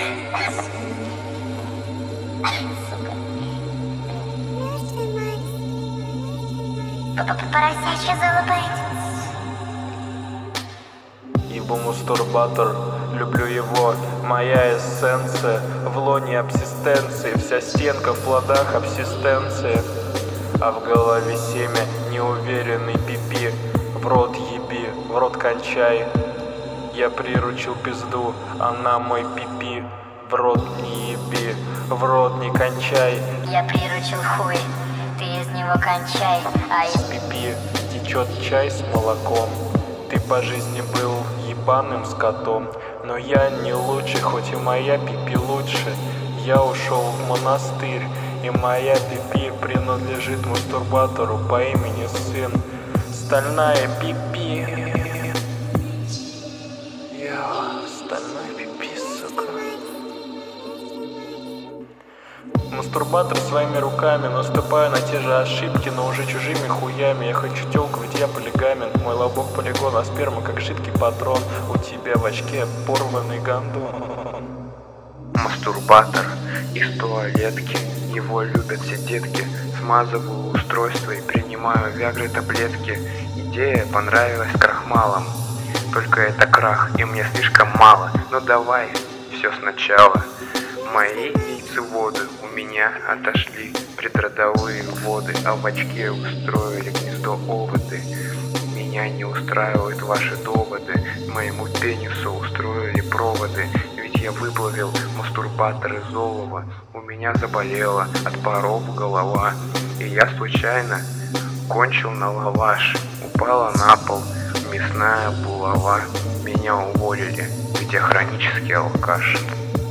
Поросячья залупает. Ибо мастурбатор, люблю его, моя эссенция в лоне абсистенции, вся стенка в плодах абсистенции, а в голове семя неуверенный пипи, в рот еби, в рот кончай. Я приручил пизду, она мой пипи, в рот не еби, в рот не кончай. Я приручил хуй, ты из него кончай, а из Пипи течет чай с молоком. Ты по жизни был ебаным скотом, но я не лучше, хоть и моя пипи лучше. Я ушел в монастырь, и моя пипи принадлежит мастурбатору по имени Сын. Стальная пипи. Стальной пипи, сука. Мастурбатор своими руками, наступаю на те же ошибки, но уже чужими хуями. Я хочу тёлку, ведь я полигамент. Мой лобок полигон, а сперма как жидкий патрон. У тебя в очке порванный гондон. Мастурбатор из туалетки, его любят все детки. Смазываю устройство и принимаю виагры таблетки. Идея понравилась крахмалом, только это крах, и мне слишком мало. Ну давай, все сначала. Мои яйцеводы у меня отошли предродовые воды, а в очке устроили гнездо оводы. Меня не устраивают ваши доводы, моему пенису устроили проводы. Ведь я выплавил мастурбатор из олова, у меня заболела от паров голова. И я случайно кончил на лаваш, упала на пол мясная булава. Меня уволили, ведь я хронический алкаш.